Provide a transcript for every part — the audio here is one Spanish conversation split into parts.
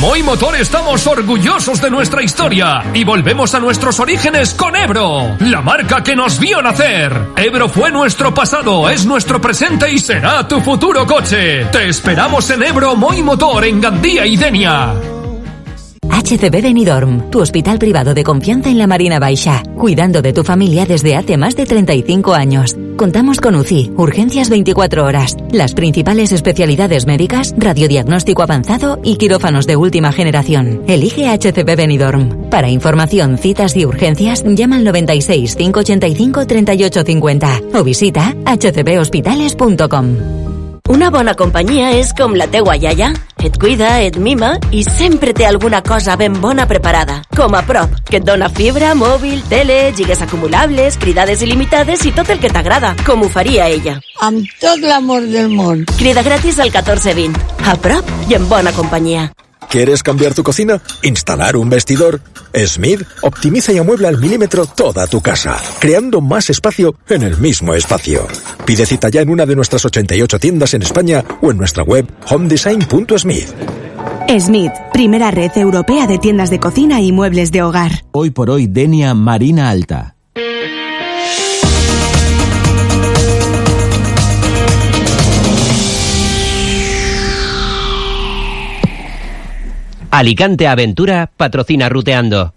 Moi Motor estamos orgullosos de nuestra historia y volvemos a nuestros orígenes con Ebro, la marca que nos vio nacer. Ebro fue nuestro pasado, es nuestro presente y será tu futuro coche. Te esperamos en Ebro Moi Motor en Gandía y Denia. HCB Benidorm, tu hospital privado de confianza en la Marina Baixa, cuidando de tu familia desde hace más de 35 años. Contamos con UCI, urgencias 24 horas, las principales especialidades médicas, radiodiagnóstico avanzado y quirófanos de última generación. Elige HCB Benidorm. Para información, citas y urgencias, llama al 96 585 3850 o visita hcbhospitales.com. Una bona companyia és com la teua iaia. Et cuida, et mima i sempre té alguna cosa ben bona preparada. Com a Prop, que et dona fibra, mòbil, tele, lligues acumulables, cridades il·limitades i tot el que t'agrada, com ho faria ella. Amb tot l'amor del món. Crida gratis al 1420. A Prop i en bona companyia. ¿Quieres cambiar tu cocina? ¿Instalar un vestidor? Smith optimiza y amuebla al milímetro toda tu casa, creando más espacio en el mismo espacio. Pide cita ya en una de nuestras 88 tiendas en España o en nuestra web homedesign.smith. Smith, primera red europea de tiendas de cocina y muebles de hogar. Hoy por hoy, Denia Marina Alta. Alicante Aventura patrocina Ruteando.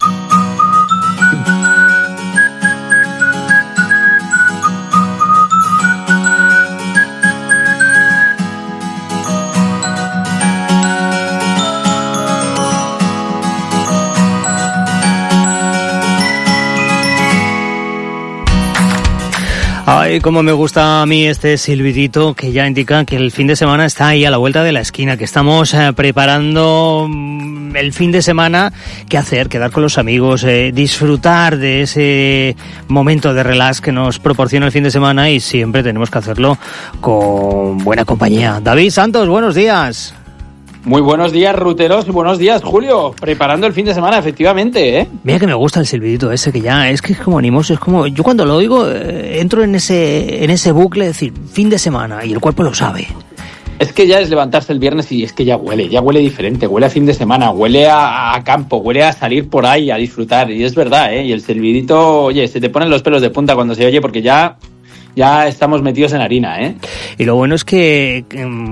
Ay, cómo me gusta a mí este silbidito que ya indica que el fin de semana está ahí a la vuelta de la esquina, que estamos preparando el fin de semana. ¿Qué hacer? Quedar con los amigos, disfrutar de ese momento de relax que nos proporciona el fin de semana, y siempre tenemos que hacerlo con buena compañía. David Santos, buenos días. Muy buenos días, ruteros, y buenos días, Julio. Preparando el fin de semana, efectivamente, ¿eh? Mira que me gusta el silbidito ese, que ya es como animoso, es como... Yo cuando lo oigo entro en ese bucle, es decir, fin de semana, y el cuerpo lo sabe. Es que ya es levantarse el viernes y es que ya huele diferente, huele a fin de semana, huele a campo, huele a salir por ahí, a disfrutar, y es verdad, ¿eh? Y el silbidito, oye, se te ponen los pelos de punta cuando se oye, porque ya estamos metidos en harina, ¿eh? Y lo bueno es que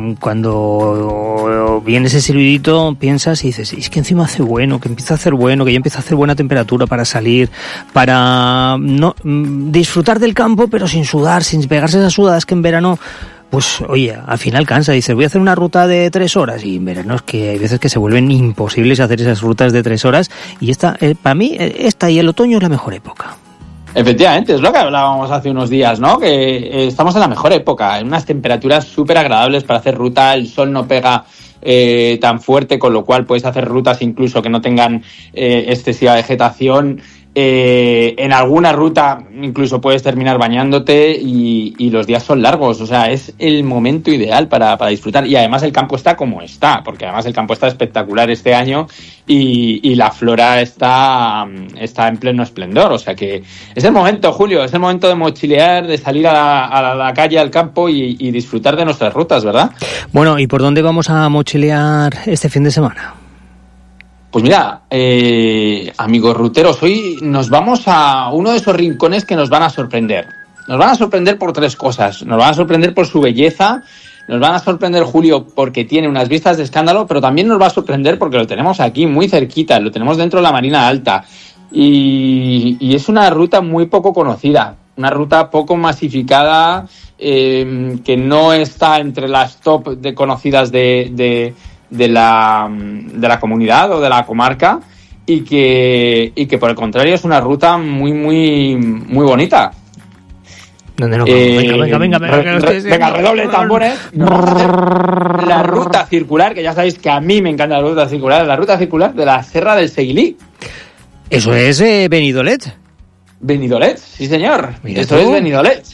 cuando viene ese silbidito piensas y dices, es que encima hace bueno, que empieza a hacer bueno, que ya empieza a hacer buena temperatura para salir, para no disfrutar del campo, pero sin sudar, sin pegarse esas sudadas que en verano... Pues oye, al final cansa, dices, voy a hacer una ruta de 3 horas, y en verano es que hay veces que se vuelven imposibles hacer esas rutas de 3 horas, y esta, para mí, esta y el otoño es la mejor época. Efectivamente, es lo que hablábamos hace unos días, ¿no? Que estamos en la mejor época, en unas temperaturas súper agradables para hacer ruta, el sol no pega tan fuerte, con lo cual puedes hacer rutas incluso que no tengan excesiva vegetación. En alguna ruta incluso puedes terminar bañándote y los días son largos, o sea, es el momento ideal para disfrutar, y además el campo está como está, porque además el campo está espectacular este año y la flora está en pleno esplendor, o sea que es el momento, Julio, es el momento de mochilear, de salir a la calle, al campo y disfrutar de nuestras rutas, ¿verdad? Bueno, ¿y por dónde vamos a mochilear este fin de semana? Pues mira, amigos ruteros, hoy nos vamos a uno de esos rincones que nos van a sorprender. Nos van a sorprender por 3 cosas. Nos van a sorprender por su belleza, nos van a sorprender, Julio, porque tiene unas vistas de escándalo, pero también nos va a sorprender porque lo tenemos aquí muy cerquita, lo tenemos dentro de la Marina Alta. Y es una ruta muy poco conocida, una ruta poco masificada, que no está entre las top de conocidas de la comunidad o de la comarca, y que por el contrario es una ruta muy bonita. ¿Dónde no? Venga, redoble de tambores. Vamos a hacer la ruta circular, que ya sabéis que a mí me encanta la ruta circular de la Serra del Seguilí. Eso es Benidolet. Benidolet, sí señor. Mira Eso tú. es Benidolet.